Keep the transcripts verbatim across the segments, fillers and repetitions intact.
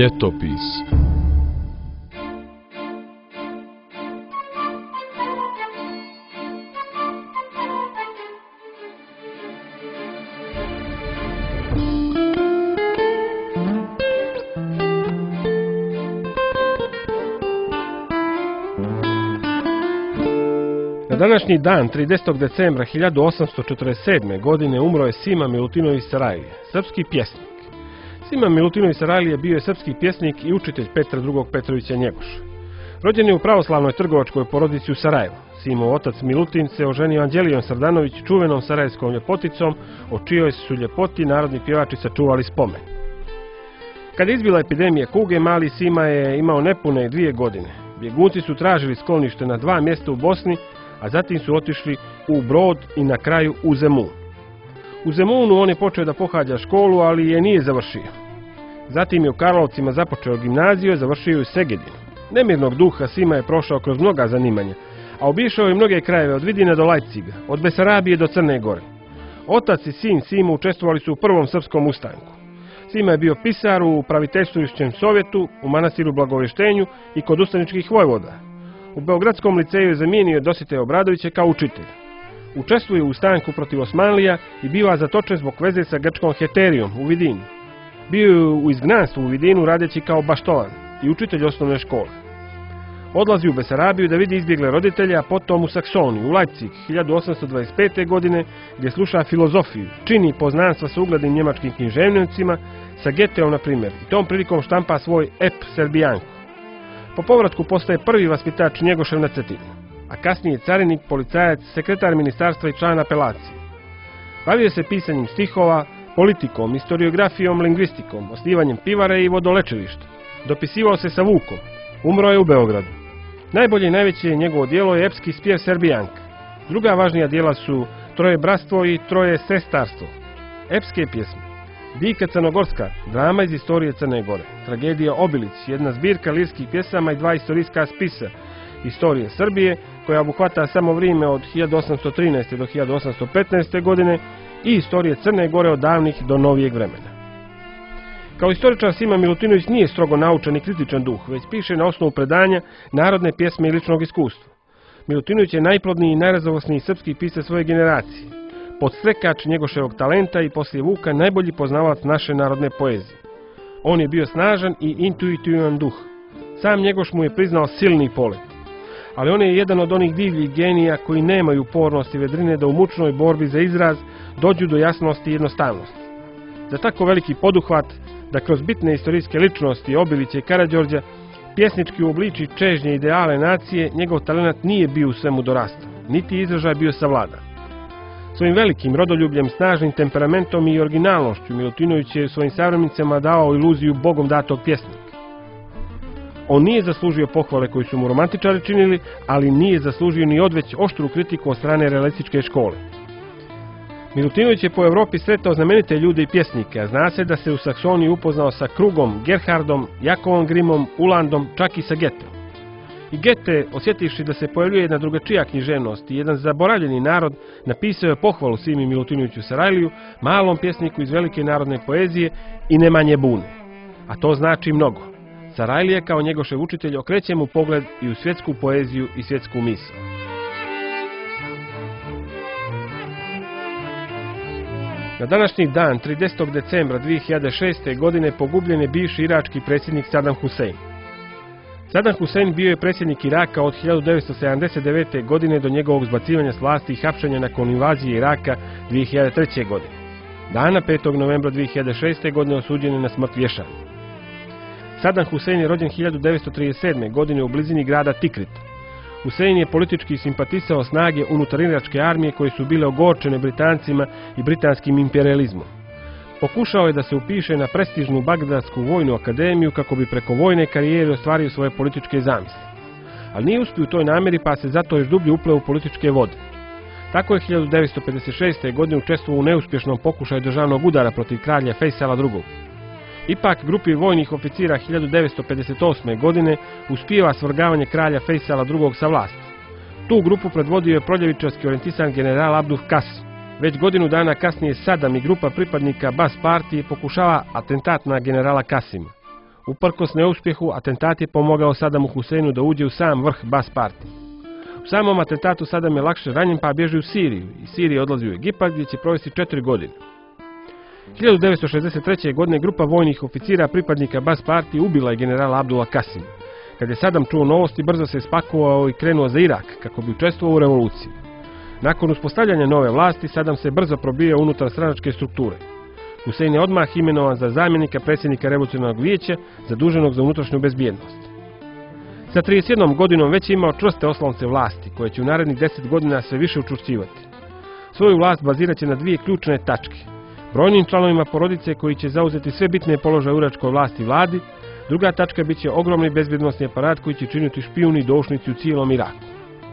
Ljetopis. Na današnji dan, tridesetog decembra hiljadu osamsto četrdeset sedme. godine, umro je Sima Milutinović Sarajlije, srpski pjesnik. Sima Milutinović Sarajlije bio je srpski pjesnik i učitelj Petra drugog Petrovića Njegoša. Rođen je u pravoslavnoj trgovačkoj porodici u Sarajevu. Simov otac Milutin se oženio Anđelijom Sardanović, čuvenom sarajevskom ljepoticom, o čijoj su ljepoti narodni pjevači sačuvali spomen. Kad je izbila epidemija kuge, mali Sima je imao nepune dvije godine. Bjegunci su tražili sklonište na dva mjesta u Bosni, a zatim su otišli u Brod i na kraju u Zemun. U Zemunu on je počeo da pohađa školu, ali je nije završio. Zatim je u Karlovcima započeo gimnaziju, završio u Segedinu. Nemirnog duha Sima je prošao kroz mnoga zanimanja, a obišao je mnoge krajeve od Vidine do Lajpciga, od Besarabije do Crne Gore. Otac i sin Sima učestvovali su u prvom srpskom ustanku. Sima je bio pisar u praviteljstvujućem sovjetu, u manastiru Blagovještenju i kod ustaničkih vojvoda. U Beogradskom liceju je zamijenio Dositeja Obradovića kao učitelj. Učestvuje u ustanku protiv Osmanlija i biva zatočen zbog veze sa grčkom heterijom u Vidinu. Bio je u izgnanstvu u Vidinu radeći kao baštovan i učitelj osnovne škole. Odlazi u Besarabiju da vidi izbjegle roditelje, a potom u Saksoniju, u Leipzig, hiljadu osamsto dvadeset pete. godine, gdje sluša filozofiju, čini poznanstva sa uglednim njemačkim književnicima, sa Goetheom na primjer, i tom prilikom štampa svoj Ep Serbijanku. Po povratku postaje prvi vaspitač Njegošev na Cetini, a kasnije carinik, policajac, sekretar ministarstva i član apelacije. Bavio se pisanjem stihova, politikom, historiografijom, lingvistikom, osnivanjem pivare i vodolečilišta. Dopisivao se sa Vukom. Umro je u Beogradu. Najbolje i najveće njegovo djelo je epski spjev Serbijanka. Druga važnija djela su Troje bratstvo i Troje sestarstvo. Epske pjesme. Dika crnogorska, drama iz istorije Crne Gore. Tragedija Obilić, jedna zbirka lirskih pjesama i dva istorijska spisa. Istorije Srbije, koja obuhvata samo vrijeme od hiljadu osamsto trinaeste. do hiljadu osamsto petnaeste. godine, i istorije Crne Gore od davnih do novijeg vremena. Kao istoričar Sima Milutinović nije strogo naučan i kritičan duh, već piše na osnovu predanja, narodne pjesme i ličnog iskustva. Milutinović je najplodniji i najraznovrsniji srpski pisac svoje generacije. Podstrekač Njegoševog talenta i poslije Vuka najbolji poznavac naše narodne poezije. On je bio snažan i intuitivan duh. Sam Njegoš mu je priznao silni polet. Ali on je jedan od onih divljih genija koji nemaju upornost i vedrine da u mučnoj borbi za izraz dođu do jasnosti i jednostavnosti. Za tako veliki poduhvat, da kroz bitne istorijske ličnosti Obilića i Karađorđa pjesnički uobliči čežnje ideale nacije, njegov talent nije bio u svemu dorastao, niti izražaj bio savladan. Svojim velikim rodoljubljem, snažnim temperamentom i originalnošću Milutinović je svojim savremenicama dao iluziju bogom datog pjesnika. On nije zaslužio pohvale koji su mu romantičari činili, ali nije zaslužio ni odveć oštru kritiku od strane realističke škole. Milutinović je po Europi sretao znamenite ljude i pjesnike, a zna se da se u Saksoniji upoznao sa Krugom, Gerhardom, Jakovom Grimom, Ulandom, čak i sa Goetheom. I Goethe, osjetivši da se pojavljuje jedna drugačija književnost i jedan zaboravljeni narod, napisao je pohvalu Simi Milutinoviću Sarajliju, malom pjesniku iz velike narodne poezije i ne manje bune. A to znači mnogo. Sarajlije kao Njegošev učitelj okreće mu pogled i u svjetsku poeziju i svjetsku misao. Na današnji dan, tridesetog decembra dvije hiljade šeste. godine, pogubljen je bivši irački predsjednik Sadam Husein. Sadam Husein bio je predsjednik Iraka od hiljadu devetsto sedamdeset devete. godine do njegovog zbacivanja s vlasti i hapšenja nakon invazije Iraka dvije hiljade treće. godine. Dana petog novembra dvije hiljade šeste. godine osuđen je na smrt vješanja. Sadam Husein je rođen hiljadu devetsto trideset sedme. godine u blizini grada Tikrita. Husein je politički simpatisao snage unutar iračke armije koje su bile ogorčene Britancima i britanskim imperijalizmom. Pokušao je da se upiše na prestižnu Bagdadsku vojnu akademiju kako bi preko vojne karijere ostvario svoje političke zamisli. Ali nije uspio u toj namjeri, pa se zato još dublje upleo u političke vode. Tako je hiljadu devetsto pedeset šeste. godine učestvovao u neuspješnom pokušaju državnog udara protiv kralja Fejsala drugog. Ipak, grupi vojnih oficira hiljadu devetsto pedeset osme. godine uspijeva svrgavanje kralja Fejsala drugog sa vlasti. Tu grupu predvodio je proljevičarski orijentisan general Abduh Kasim. Već godinu dana kasnije Sadam i grupa pripadnika Bas partije pokušava atentat na generala Kasima. Uprkos neuspjehu, atentat je pomogao Sadamu Huseinu da uđe u sam vrh Bas partije. U samom atentatu Sadam je lakše ranjen pa bježi u Siriju i Sirije odlazi u Egipat gdje će provesti četiri godine. hiljadu devetsto šezdeset treće. godine grupa vojnih oficira pripadnika Bas partije ubila je generala Abdula Kasima. Kad je Sadam čuo novosti, brzo se spakovao i krenuo za Irak kako bi učestvovao u revoluciji. Nakon uspostavljanja nove vlasti, Sadam se brzo probio unutar stranačke strukture. Husein je odmah imenovan za zamjenika predsjednika revolucionarnog vijeća zaduženog za unutrašnju bezbjednost. Sa trideset jednom godinom već je imao čvrste oslonce vlasti, koje će u narednih deset godina sve više učvršćivati. Svoju vlast bazirat će na dvije ključne tačke. Brojnim članovima porodice koji će zauzeti sve bitne položaje u iračkoj vlasti i vladi. Druga tačka bit će ogromni bezbjednosni aparat koji će činiti špijuni i doušnici u cijelom Iraku.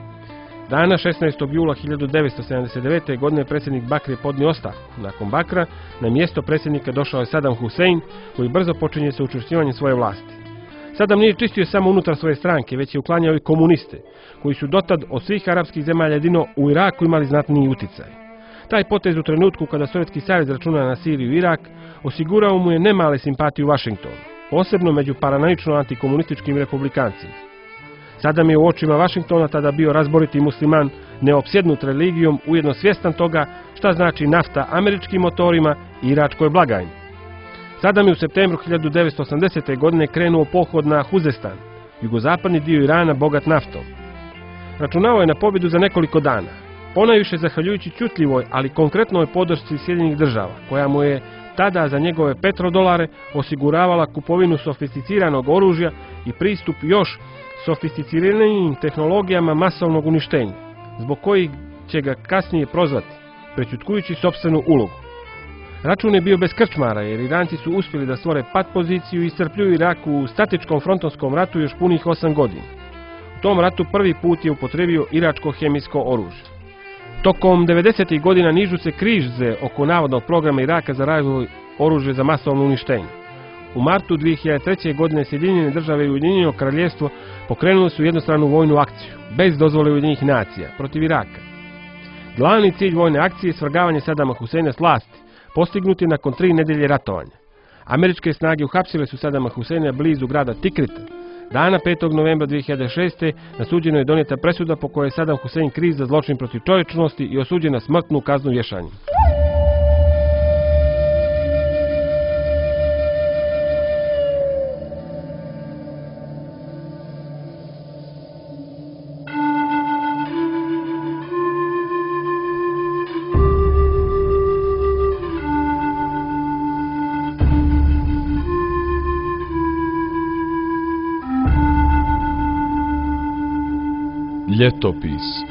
Dana šesnaestog jula hiljadu devetsto sedamdeset devete. godine predsjednik Bakr je podnio ostavku. Nakon Bakra na mjesto predsjednika došao je Sadam Husein, koji brzo počinje sa učvršćivanjem svoje vlasti. Sadam nije čistio samo unutar svoje stranke, već je uklanjao i komuniste, koji su dotad od svih arapskih zemalja jedino u Iraku imali znatniji utjecaj. Taj potez u trenutku kada Sovjetski savez računa na Siriju i Irak osigurao mu je nemale simpatije u Vašingtonu, posebno među paranoično antikomunističkim republikancima. Sadam je u očima Vašingtona tada bio razboriti musliman, neopsjednut religijom, ujedno svjestan toga šta znači nafta američkim motorima i iračkoj blagajni. Sadam je u septembru hiljadu devetsto osamdesete. godine krenuo pohod na Huzestan, jugozapadni dio Irana bogat naftom. Računao je na pobjedu za nekoliko dana, ponajviše zahvaljujući čutljivoj, ali konkretnoj podršci Sjedinjenih država, koja mu je tada za njegove petrodolare osiguravala kupovinu sofisticiranog oružja i pristup još sofisticiranijim tehnologijama masovnog uništenja, zbog kojih će ga kasnije prozvati, prećutkujući sopstvenu ulogu. Račun je bio bez krčmara, jer Iranci su uspjeli da stvore pat poziciju i iscrpljuju Irak u statičkom frontonskom ratu još punih osam godina. U tom ratu prvi put je upotrebio iračko hemijsko oružje. Tokom devedesetih godina nižu se krize oko navodnog programa Iraka za razvoj oružja za masovno uništenje. U martu dvije hiljade treće. godine Sjedinjene države i Ujedinjeno kraljevstvo pokrenuli su jednostranu vojnu akciju, bez dozvole Ujedinjenih nacija, protiv Iraka. Glavni cilj vojne akcije je svrgavanje Sadama Huseina s vlasti, postignut je nakon tri nedelje ratovanja. Američke snage uhapsile su Sadama Huseina blizu grada Tikrita. Dana petog novembra dvije hiljade šeste. na suđenju je donijeta presuda po kojoj je Sadam Husein kriv za zločin protiv čovječnosti i osuđen na smrtnu kaznu vješanjem. Ljetopis